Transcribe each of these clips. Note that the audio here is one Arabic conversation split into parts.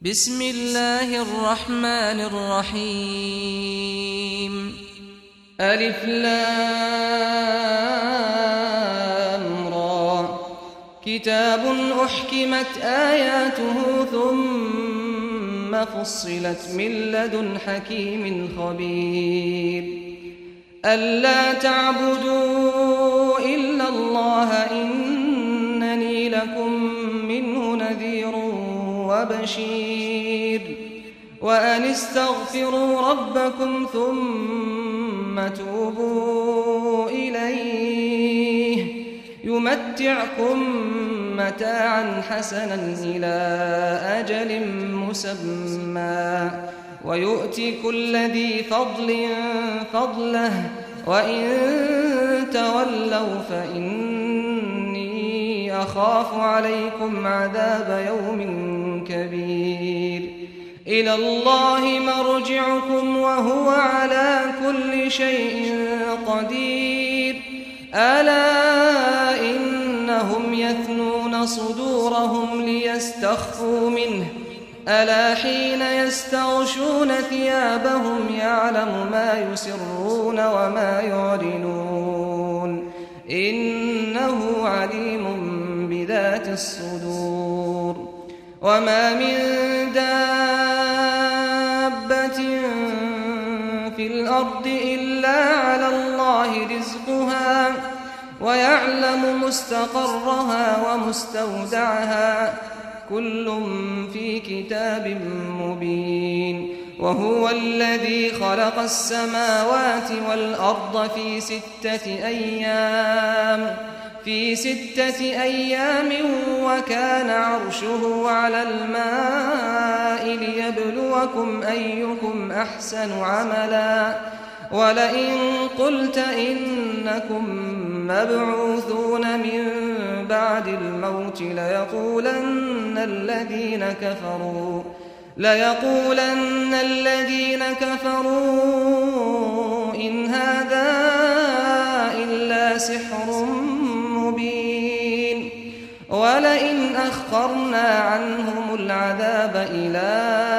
بسم الله الرحمن الرحيم ألف لام را كتاب أحكمت آياته ثم فصلت من لدن حكيم خبير ألا تعبدوا إلا الله إنني لكم منه نذير وبشير وأن استغفروا ربكم ثم توبوا إليه يمتعكم متاعا حسنا إلى أجل مسمى ويؤتي كل ذي فضل فضله وإن تولوا فإني أخاف عليكم عذاب يوم كبير إلى الله مرجعكم وهو على كل شيء قدير ألا إنهم يثنون صدورهم ليستخفوا منه ألا حين يستغشون ثيابهم يعلم ما يسرون وما يعلنون إنه عليم بذات الصدور وما من دابة في الأرض إلا على الله رزقها ويعلم مستقرها ومستودعها كل في كتاب مبين وهو الذي خلق السماوات والأرض في ستة أيام وكان عرشه على الماء ليبلوكم أيكم أحسن عملا ولئن قلت إنكم مبعوثون من بعد الموت ليقولن الذين كفروا إن هذا إلا سحر مبين ولئن أخرنا عنهم العذاب إلى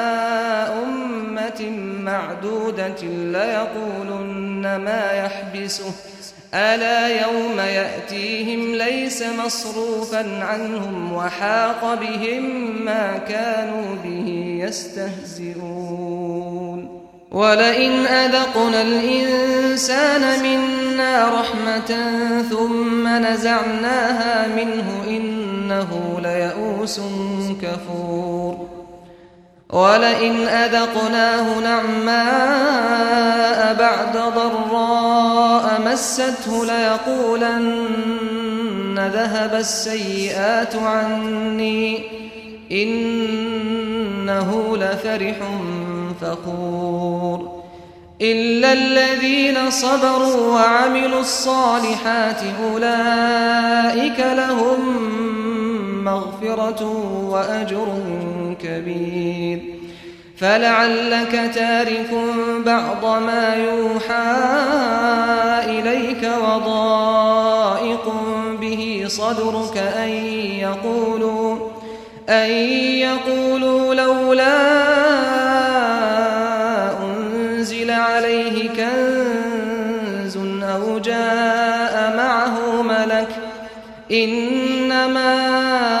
أمة معدودة ليقولن ما يحبسه ألا يوم يأتيهم ليس مصروفا عنهم وحاق بهم ما كانوا به يستهزئون ولئن أذقنا الإنسان منا رحمة ثم نزعناها منه إنه ليئوس كفور ولئن أذقناه نعماء بعد ضراء مسته ليقولن ذهب السيئات عني إنه لفرح فخور إلا الذين صبروا وعملوا الصالحات أولئك لهم مغفرة وأجر كبير فلعلك تارك بعض ما يوحى إليك وضائق به صدرك أن يقولوا لولا أنزل عليه كنز أو جاء معه ملك إنما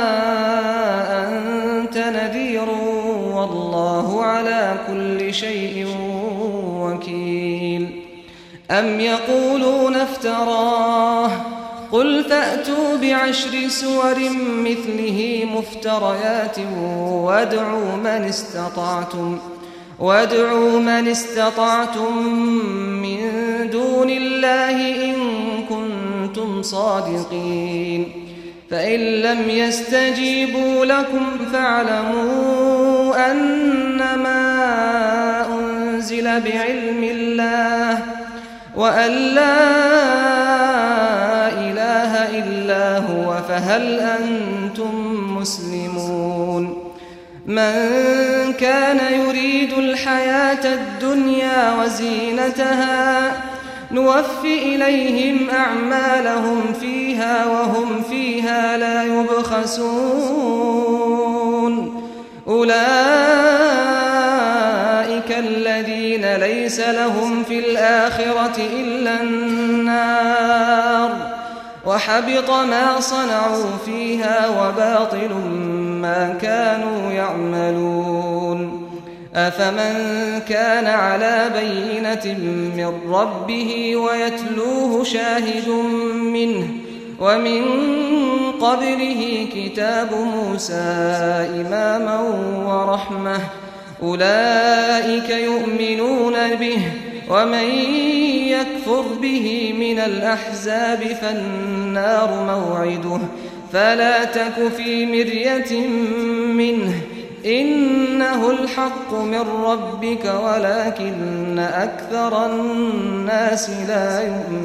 أنت نذير والله على كل شيء وكيل أم يقولون افتراه قل فأتوا بعشر سور مثله مفتريات وادعوا من استطعتم من دون الله إن كنتم صادقين فإن لم يستجيبوا لكم فاعلموا أنما أنزل بعلم الله وأن لا إله إلا هو فهل أنتم مسلمون من كان يريد الحياة الدنيا وزينتها نوفي إليهم أعمالهم فيها وهم فيها لا يبخسون أولئك ليس لهم في الآخرة إلا النار وحبط ما صنعوا فيها وباطل ما كانوا يعملون أفمن كان على بينة من ربه ويتلوه شاهد منه ومن قبله كتاب موسى إماما ورحمة أولئك يؤمنون به ومن يكفر به من الأحزاب فالنار موعده فلا تك في مرية منه إنه الحق من ربك ولكن أكثر الناس لا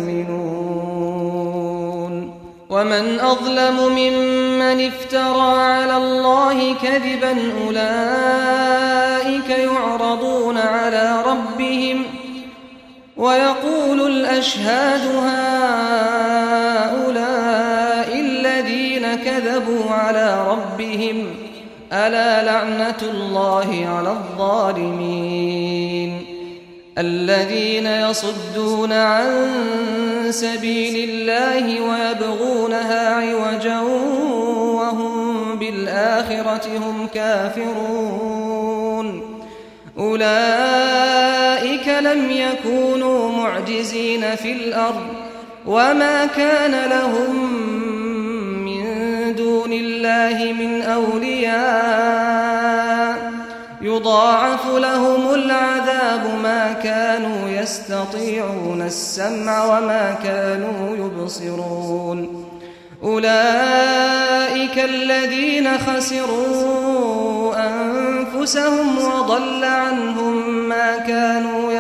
يؤمنون ومن أظلم ممن افترى على الله كذبا أولئك يعرضون على ربهم ويقول الأشهاد هؤلاء الذين كذبوا على ربهم ألا لعنة الله على الظالمين الذين يصدون عن سبيل الله ويبغونها عوجا وهم بالآخرة هم كافرون أولئك لم يكونوا معجزين في الأرض وما كان لهم من دون الله من أولياء يضاعف لهم العذاب ما كانوا يستطيعون السمع وما كانوا يبصرون أولئك الذين خسروا أنفسهم وضل عنهم ما كانوا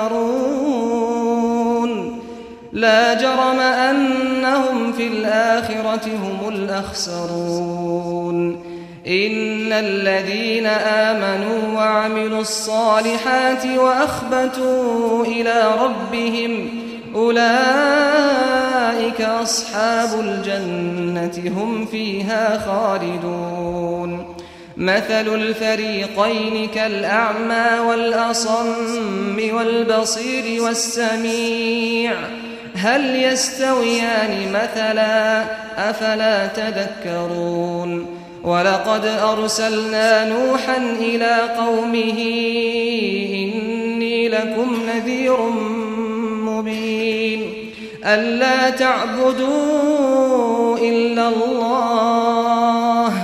يفترون لا جرم أنهم في الآخرة هم الأخسرون إن الذين آمنوا وعملوا الصالحات وأخبتوا إلى ربهم أولئك أصحاب الجنة هم فيها خالدون مثل الفريقين كالأعمى والأصم والبصير والسميع هل يستويان مثلا أفلا تذكرون ولقد أرسلنا نوحا إلى قومه إني لكم نذير مبين ألا تعبدوا إلا الله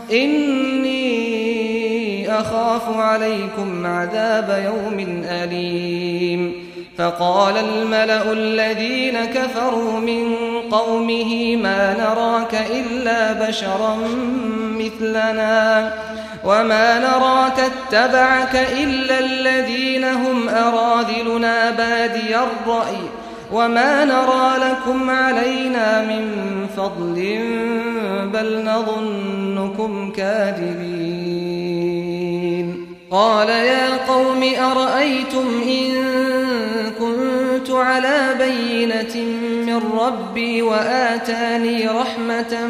إني أخاف عليكم عذاب يوم أليم فقال الملأ الذين كفروا من قومه ما نراك إلا بشرا مثلنا وما نراك اتبعك إلا الذين هم أراذلنا بادي الرأي وما نرى لكم علينا من فضل بل نظنكم كاذبين قال يا قوم أرأيتم إن كنت على بينة من ربي وآتاني رحمة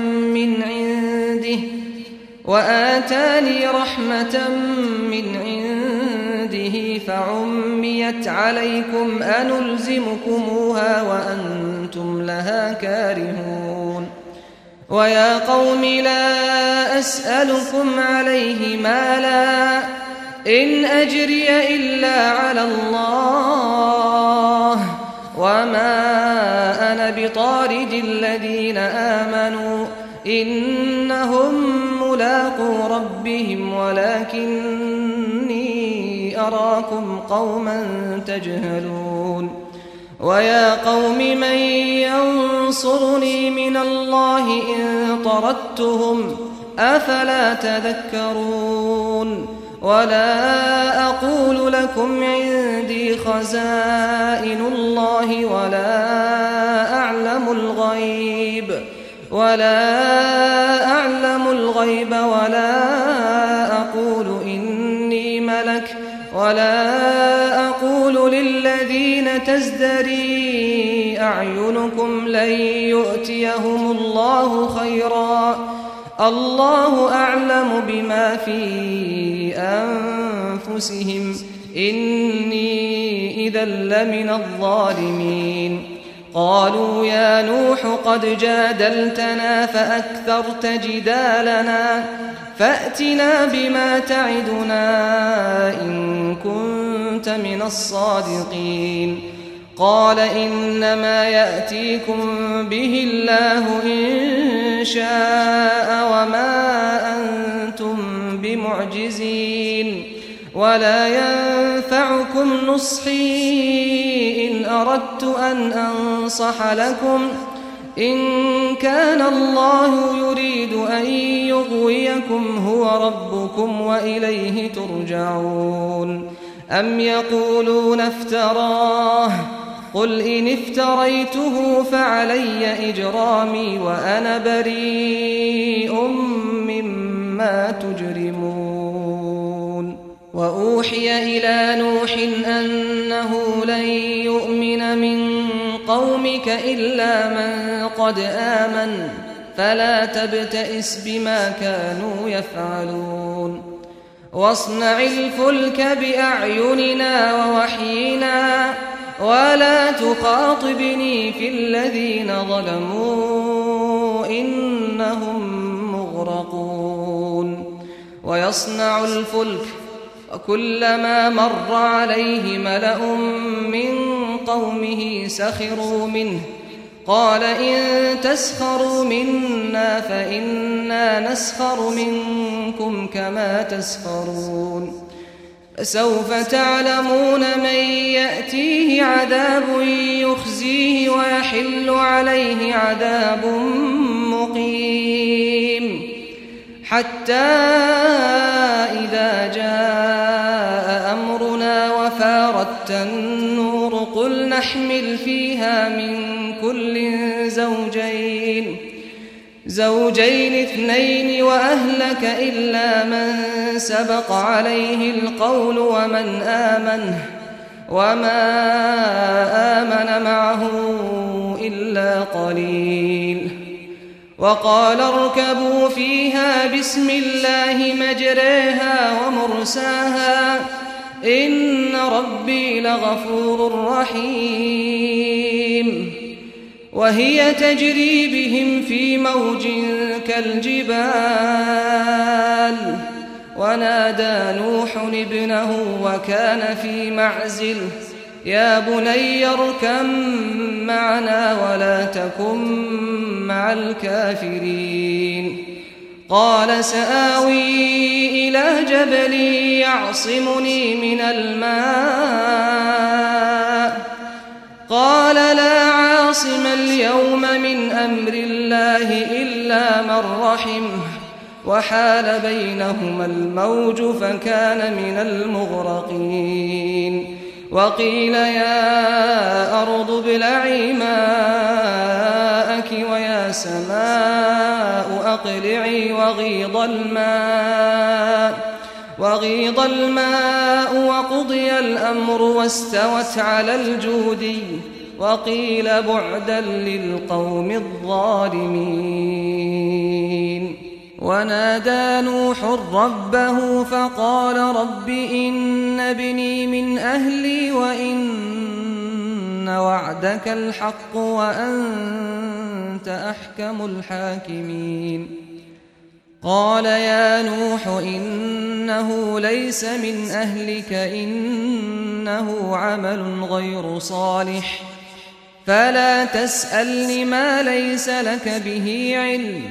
من عنده فعميت عليكم أنلزمكموها وأنتم لها كارهون ويا قوم لا أسألكم عليه مالا إن أجري إلا على الله وما أنا بطارد الذين آمنوا إنهم ملاقو ربهم ولكني أراكم قوما تجهلون ويا قوم من ينصرني من الله إن طردتهم أفلا تذكرون ولا أقول لكم عندي خزائن الله ولا أعلم الغيب ولا أقول إني ملك ولا أقول للذين تزدري أعينكم لن يؤتيهم الله خيرا الله أعلم بما في أنفسهم إني إذا لمن الظالمين. قالوا يا نوح قد جادلتنا فأكثرت جدالنا فأتنا بما تعدنا إن كنت من الصادقين. قال إنما يأتيكم به الله إن شاء وما أنتم بمعجزين ولا ينفعكم نصحي إن أردت أن أنصح لكم إن كان الله يريد أن يغويكم هو ربكم وإليه ترجعون. أم يقولون افتراه قل إن افتريته فعلي إجرامي وأنا بريء مما تجرمون. وأوحي إلى نوح أنه لن يؤمن من قومك إلا من قد آمن فلا تبتئس بما كانوا يفعلون. واصنع الفلك بأعيننا ووحينا ولا تخاطبني في الذين ظلموا إنهم مغرقون. ويصنع الفلك وكلما مر عليه ملأ من قومه سخروا منه قال إن تسخروا منا فإنا نسخر منكم كما تسخرون. فسوف تعلمون من يأتيه عذاب يخزيه ويحل عليه عذاب مقيم. حتى إذا جاء أمرنا وفارت النور قل نحمل فيها من كل زوجين اثنين وأهلك إلا من سبق عليه القول وما آمن معه إلا قليل. وقال اركبوا فيها بسم الله مجريها ومرساها إن ربي لغفور رحيم. وهي تجري بهم في موج كالجبال ونادى نوح ابنه وكان في معزل يا بني اركب معنا ولا تكن مع الكافرين. قال سآوي إلى جبل يعصمني من الماء قال لا عاصم اليوم من أمر الله إلا من رحمه وحال بينهما الموج فكان من المغرقين. وقيل يا أرض ابلعي ماءك ويا سماء أقلعي وغيض الماء وقضي الأمر واستوت على الجودي وقيل بعدا للقوم الظالمين. ونادى نوح ربه فقال رب إن ابني من أهلي وإن وعدك الحق وأنت أحكم الحاكمين. قال يا نوح إنه ليس من أهلك إنه عمل غير صالح فلا تسألني ما ليس لك به علم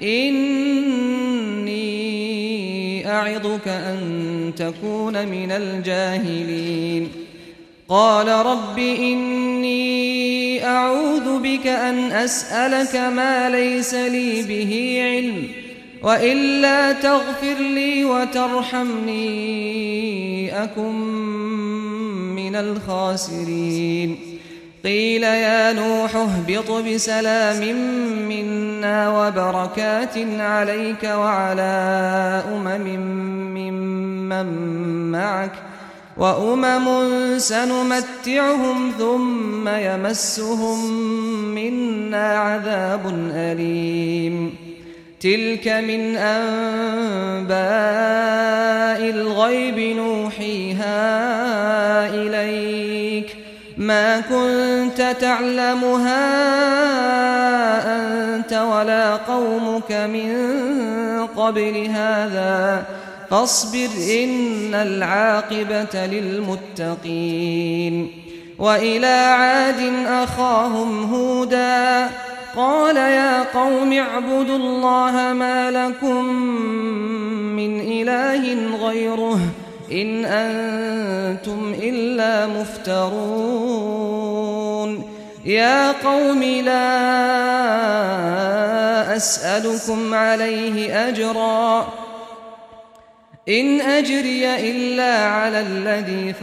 إني أعظك أن تكون من الجاهلين. قال رب إني أعوذ بك أن أسألك ما ليس لي به علم وإلا تغفر لي وترحمني أكن من الخاسرين. قيل يا نوح اهبط بسلام منا وبركات عليك وعلى ممن معك وأمم سنمتعهم ثم يمسهم منا عذاب أليم. تلك من أنباء الغيب نوحيها إليك ما كنت تعلمها أنت ولا قومك من قبل هذا فاصبر إن العاقبة للمتقين. وإلى عاد أخاهم هودا قال يا قوم اعبدوا الله ما لكم من إله غيره إن أنتم إلا مفترون. يا قوم لا أسألكم عليه أجرا إن أجري إلا على الذي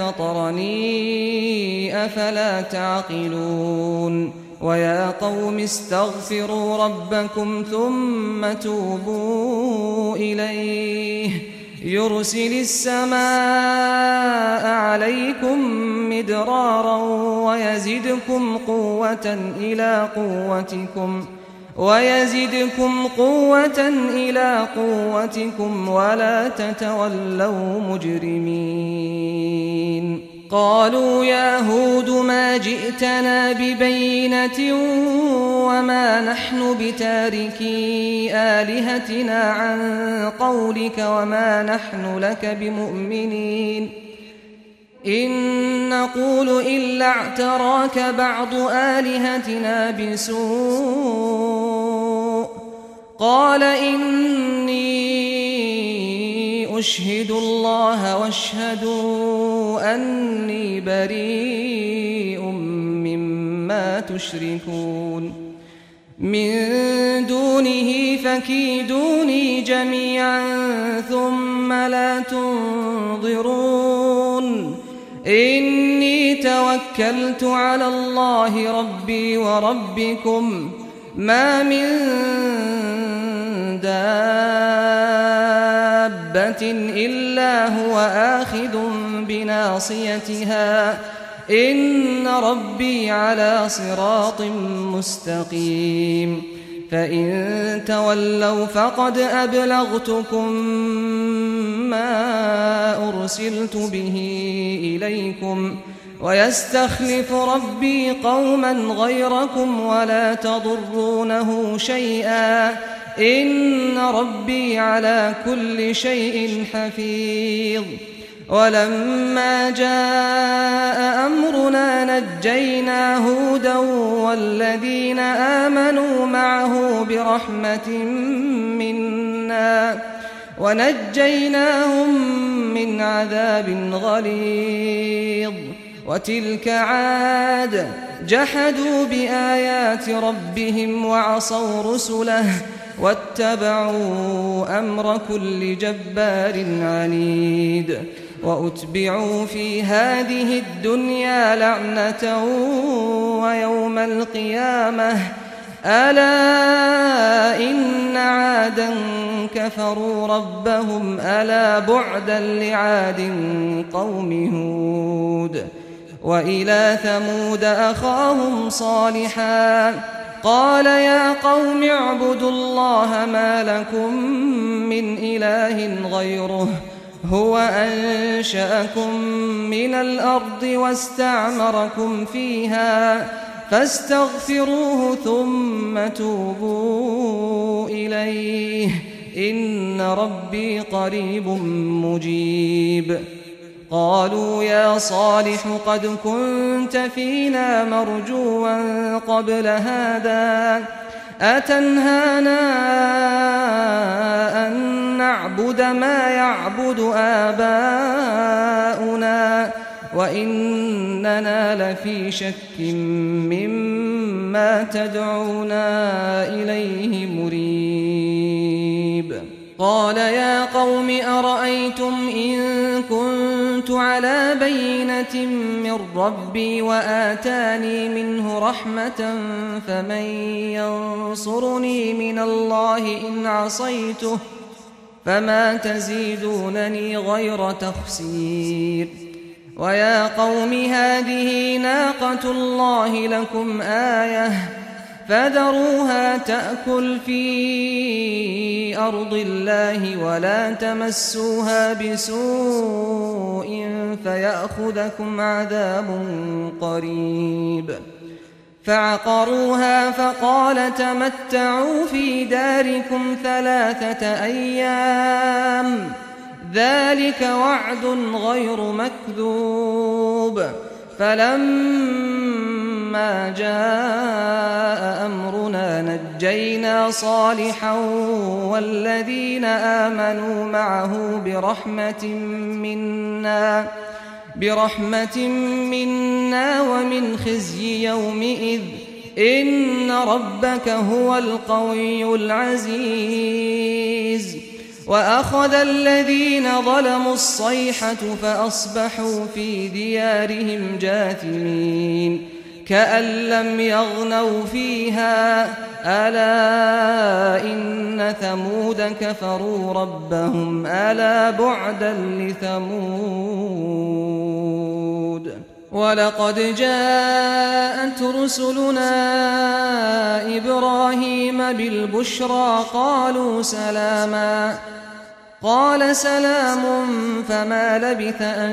فطرني أفلا تعقلون. ويا قوم استغفروا ربكم ثم توبوا إليه يرسل السماء عليكم مدرارا ويزدكم قوة إلى قوتكم ولا تتولوا مجرمين. قالوا يا هود ما جئتنا ببينة وما نحن بتاركي آلهتنا عن قولك وما نحن لك بمؤمنين إن نقول إلا اعتراك بعض آلهتنا بسوء. قال إني أشهد الله واشهدوا أني بريء مما تشركون من دونه فكيدوني جميعا ثم لا تنظرون. إني توكلت على الله ربي وربكم ما من دابة إلا هو آخذ بناصيتها إن ربي على صراط مستقيم. فإن تولوا فقد أبلغتكم ما أرسلت به إليكم ويستخلف ربي قوما غيركم ولا تضرونه شيئا إن ربي على كل شيء حفيظ. ولما جاء أمرنا نجينا هودا والذين آمنوا معه برحمة منا ونجيناهم من عذاب غليظ. وتلك عاد جحدوا بآيات ربهم وعصوا رسله واتبعوا أمر كل جبار عنيد. وأتبعوا في هذه الدنيا لعنة ويوم القيامة ألا إن عادا كفروا ربهم ألا بعدا لعاد قوم هود. وإلى ثمود أخاهم صالحا قال يا قوم اعبدوا الله ما لكم من إله غيره هو أنشأكم من الأرض واستعمركم فيها فاستغفروه ثم توبوا إليه إن ربي قريب مجيب. قالوا يا صالح قد كنت فينا مرجوا قبل هذا أتنهانا أن نعبد ما يعبد آباؤنا وإننا لفي شك مما تدعونا إليه مريب. قال يا قوم أرأيتم إن كنت على بينة من ربي وآتاني منه رحمة فمن ينصرني من الله إن عصيته فما تزيدونني غير تخسير. ويا قوم هذه ناقة الله لكم آية فذروها تأكل في أرض الله ولا تمسوها بسوء فيأخذكم عذاب قريب. فعقروها فقال تمتعوا في داركم 3 أيام ذلك وعد غير مكذوب. فلما جاء أمرنا نجينا صالحا والذين آمنوا معه برحمة منا ومن خزي يومئذ إن ربك هو القوي العزيز. وأخذ الذين ظلموا الصيحة فأصبحوا في ديارهم جاثمين كأن لم يغنوا فيها ألا إن ثمود كفروا ربهم ألا بعدا لثمود. ولقد جاءت رسلنا إبراهيم بالبشرى قالوا سلاما قال سلام فما لبث أن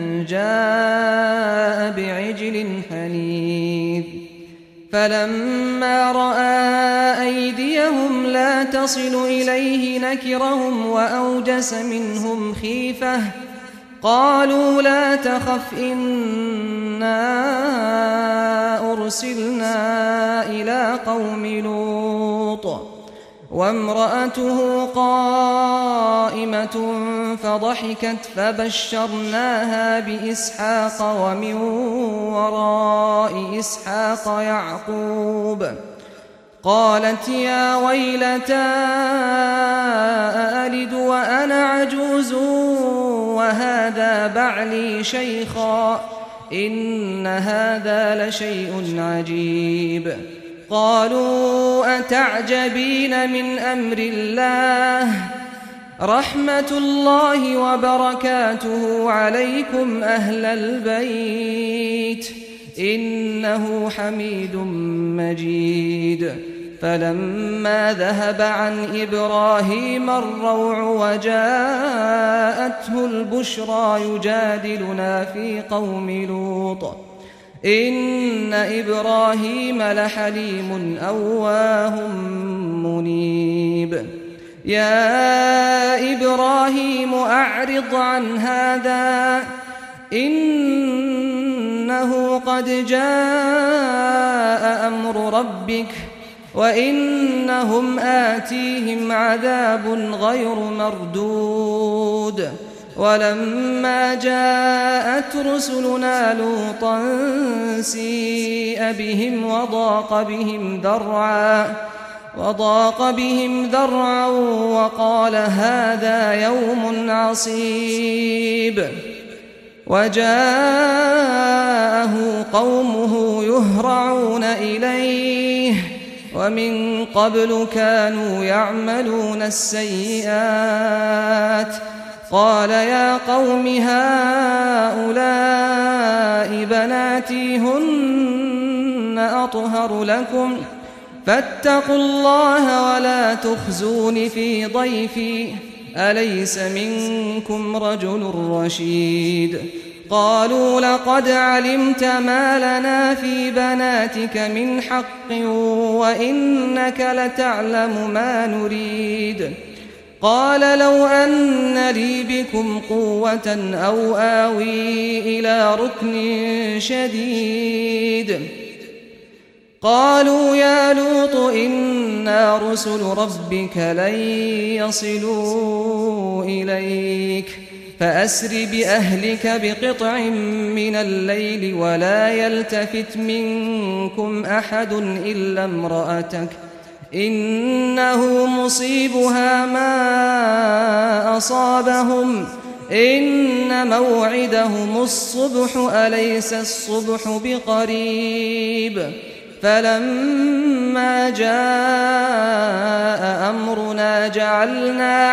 جاء بعجل حنيذ. فلما رأى أيديهم لا تصل إليه نكرهم وأوجس منهم خيفة قالوا لا تخف إنا أرسلنا إلى قوم لوط وامرأته قائمة فضحكت فبشرناها بإسحاق ومن وراء إسحاق يعقوب. قالت يا ويلتى أألد وأنا عجوز وهذا بعلي شيخا إن هذا لشيء عجيب. قالوا أتعجبين من أمر الله رحمة الله وبركاته عليكم أهل البيت إنه حميد مجيد. فلما ذهب عن إبراهيم الروع وجاءته البشرى يجادلنا في قوم لوط إن إبراهيم لحليم أواه منيب. يا إبراهيم أعرض عن هذا إنه قد جاء أمر ربك وإنهم آتيهم عذاب غير مردود. ولما جاءت رسلنا لوطا سيء بهم وضاق بهم ذرعا وقال هذا يوم عصيب. وجاءه قومه يهرعون إليه ومن قبل كانوا يعملون السيئات. قال يا قوم هؤلاء بناتي هن أطهر لكم فاتقوا الله ولا تخزون في ضيفي أليس منكم رجل رشيد. قالوا لقد علمت ما لنا في بناتك من حق وإنك لتعلم ما نريد. قال لو أن لي بكم قوة أو آوي إلى ركن شديد. قالوا يا لوط إنا رسل ربك لن يصلوا إليك فأسر بأهلك بقطع من الليل ولا يلتفت منكم أحد إلا امرأتك إنه مصيبها ما أصابهم إن موعدهم الصبح أليس الصبح بقريب. فلما جاء أمرنا جعلنا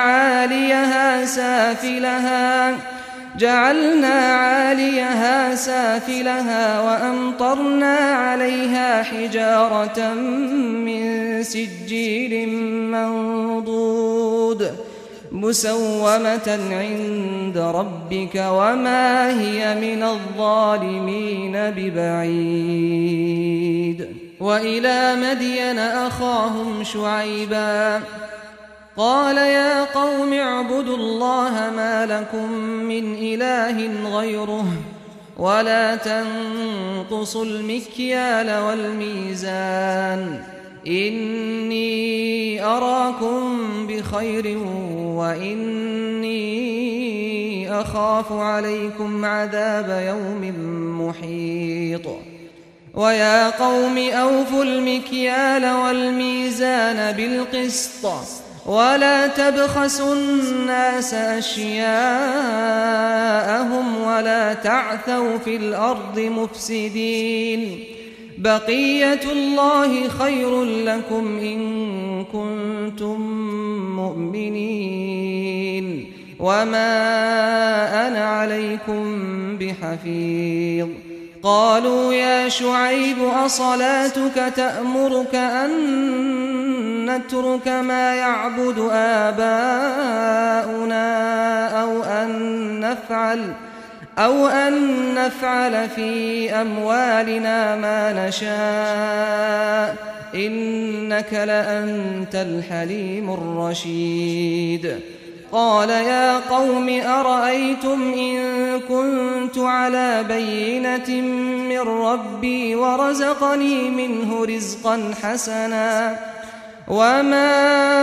عاليها سافلها وأمطرنا عليها حجارة من سجيل منضود مسومة عند ربك وما هي من الظالمين ببعيد. وإلى مدين أخاهم شعيبا قال يا قوم اعبدوا الله ما لكم من إله غيره ولا تنقصوا المكيال والميزان إني أراكم بخير وإني أخاف عليكم عذاب يوم محيط. ويا قوم أوفوا المكيال والميزان بالقسط ولا تبخسوا الناس أشياءهم ولا تعثوا في الأرض مفسدين بقية الله خير لكم إن كنتم مؤمنين وما أنا عليكم بحفيظ. قالوا يا شعيب أصلاتك تأمرك أن نترك ما يعبد آباؤنا أو أن نفعل في أموالنا ما نشاء إنك لأنت الحليم الرشيد. قال يا قوم أرأيتم إن كنت على بينة من ربي ورزقني منه رزقا حسنا وما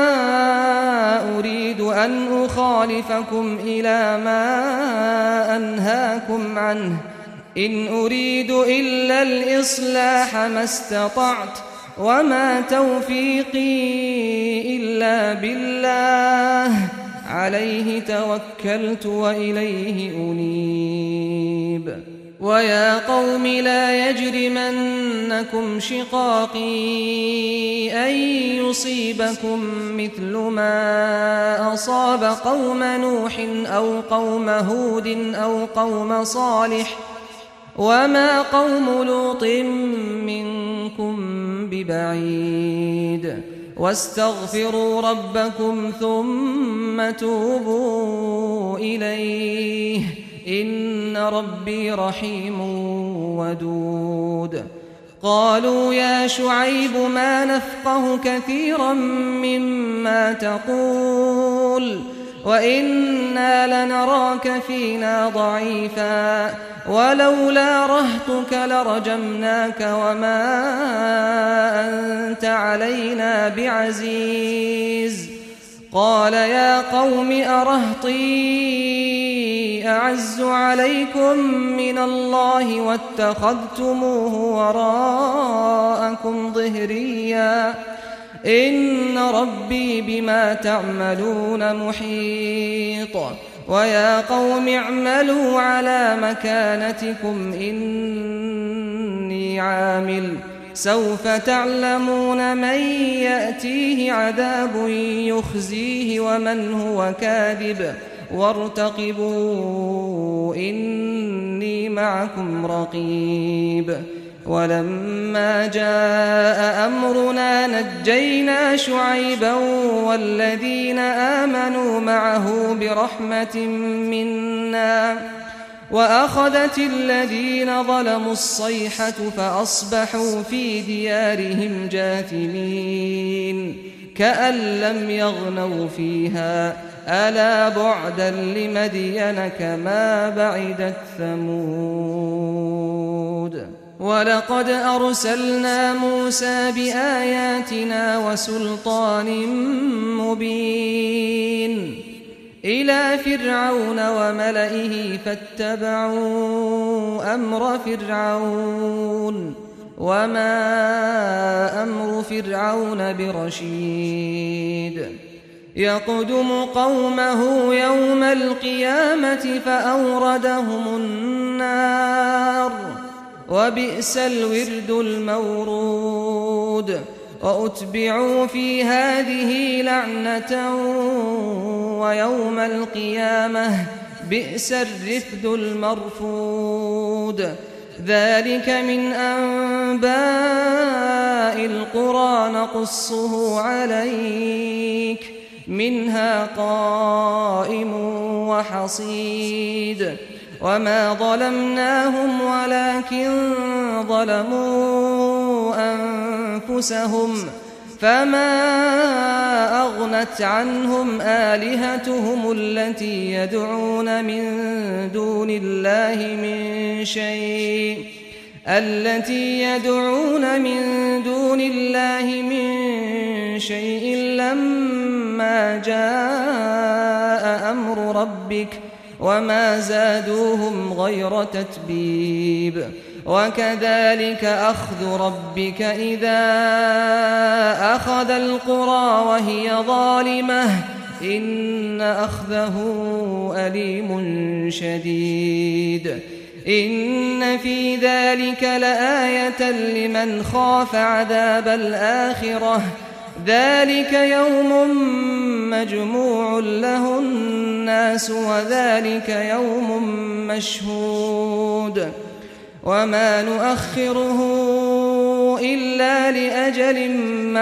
أريد أن أخالفكم إلى ما أنهاكم عنه إن أريد إلا الإصلاح ما استطعت وما توفيقي إلا بالله عليه توكلت وإليه أنيب. ويا قوم لا يجرمنكم شقاقي أن يصيبكم مثل ما أصاب قوم نوح أو قوم هود أو قوم صالح وما قوم لوط منكم ببعيد. واستغفروا ربكم ثم توبوا إليه إن ربي رحيم ودود. قالوا يا شعيب ما نفقه كثيرا مما تقول وإنا لنراك فينا ضعيفا ولولا رهطك لرجمناك وما أنت علينا بعزيز. قال يا قوم أرهطي أعز عليكم من الله واتخذتموه وراءكم ظهريا إن ربي بما تعملون محيط. ويا قوم اعملوا على مكانتكم إني عامل سوف تعلمون من يأتيه عذاب يخزيه ومن هو كاذب وارتقبوا إني معكم رقيب. ولما جاء أمرنا نجينا شعيبا والذين آمنوا معه برحمة منا وأخذت الذين ظلموا الصيحة فأصبحوا في ديارهم جاثمين كأن لم يغنوا فيها ألا بعدا لمدين كما بعدت ثمود. ولقد أرسلنا موسى بآياتنا وسلطان مبين إلى فرعون وملئه فاتبعوا أمر فرعون وما أمر فرعون برشيد. يقدم قومه يوم القيامة فأوردهم النار وبئس الورد المورود. وأتبعوا في هذه لعنة ويوم القيامة بئس الرفد المرفود. ذلك من أنباء القرى نقصه عليك منها قائم وحصيد وما ظلمناهم ولكن ظلموا أنفسهم فما أغنت عنهم آلهتهم التي يدعون من دون الله من شيء لما جاء أمر ربك وما زادوهم غير تتبيب وكذلك أخذ ربك إذا أخذ القرى وهي ظالمة إن أخذه أليم شديد إن في ذلك لآية لمن خاف عذاب الآخرة ذلك يوم مجموع له الناس وذلك يوم مشهود وما نؤخره إلا لأجل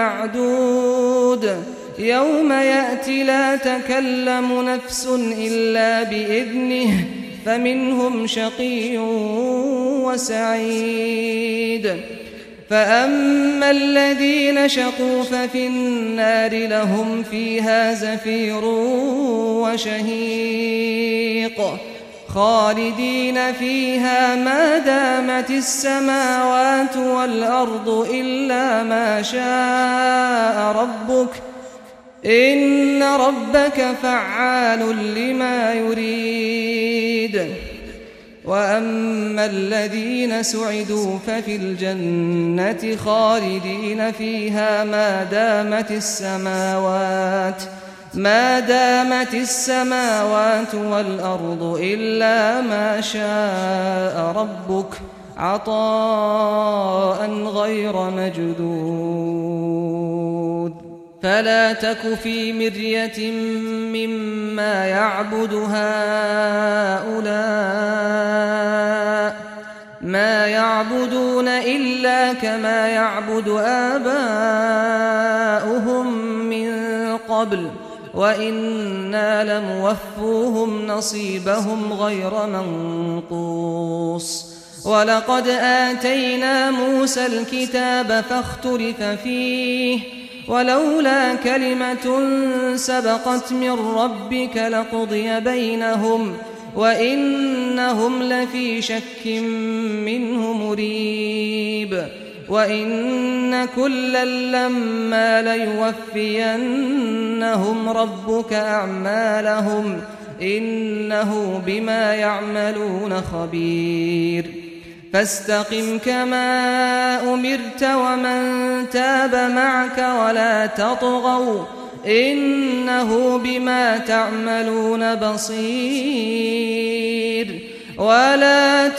معدود يوم يأتي لا تكلم نفس إلا بإذنه فمنهم شقي وسعيد فأما الذين شقوا ففي النار لهم فيها زفير وشهيق خالدين فيها ما دامت السماوات والأرض إلا ما شاء ربك إن ربك فعال لما يريد وأما الذين سعدوا ففي الجنة خالدين فيها ما دامت السماوات والأرض إلا ما شاء ربك عطاء غير مجدود فلا تك في مرية مما يعبد هؤلاء ما يعبدون إلا كما يعبد آباؤهم من قبل وإنا لموفوهم نصيبهم غير منقوص ولقد آتينا موسى الكتاب فاختلف فيه ولولا كلمة سبقت من ربك لقضي بينهم وإنهم لفي شك منه مريب وإن كلا لما ليوفينهم ربك أعمالهم إنه بما يعملون خبير فاستقم كما أمرت ومن تاب معك ولا تطغوا إنه بما تعملون بصير ولا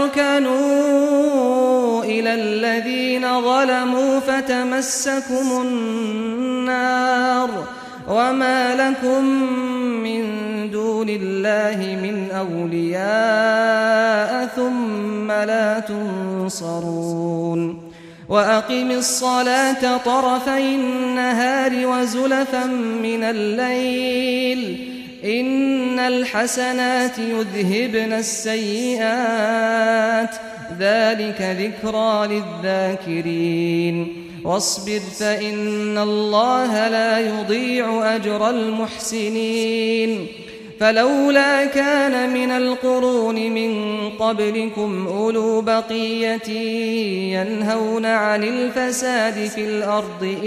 تركنوا إلى الذين ظلموا فتمسكم النار وما لكم من دون الله من أولياء ثم لا تنصرون وأقم الصلاة طرفي النهار وزلفا من الليل إن الحسنات يذهبن السيئات ذلك ذكرى للذاكرين واصبر فإن الله لا يضيع أجر المحسنين فلولا كان من القرون من قبلكم أولو بقية ينهون عن الفساد في الأرض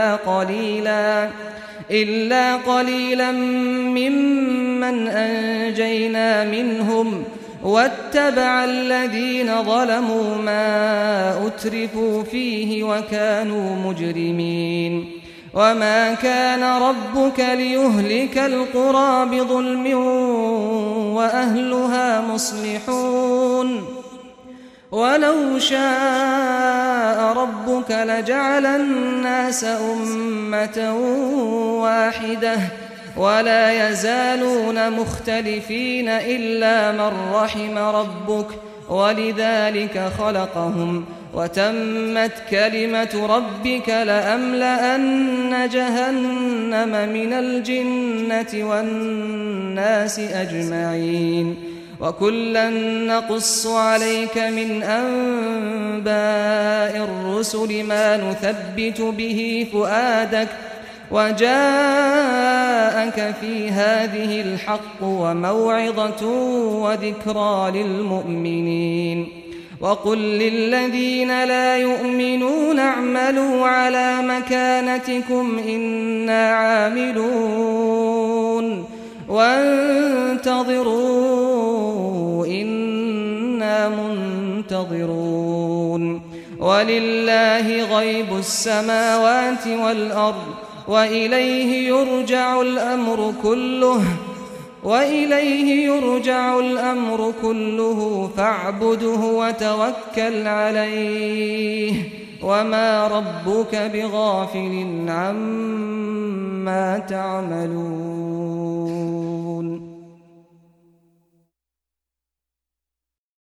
إلا قليلا ممن أنجينا منهم واتبع الذين ظلموا ما أترفوا فيه وكانوا مجرمين وما كان ربك ليهلك القرى بظلم وأهلها مصلحون ولو شاء ربك لجعل الناس أمة واحدة ولا يزالون مختلفين إلا من رحم ربك ولذلك خلقهم وتمت كلمة ربك لأملأن جهنم من الجنة والناس أجمعين وكلا نقص عليك من أنباء الرسل ما نثبت به فؤادك وجاءك في هذه الحق وموعظة وذكرى للمؤمنين وقل للذين لا يؤمنون اعملوا على مكانتكم إنا عاملون وانتظروا إنا منتظرون ولله غيب السماوات والأرض وإليه يرجع الأمر كله فاعبده وتوكل عليه وما ربك بغافل عما تعملون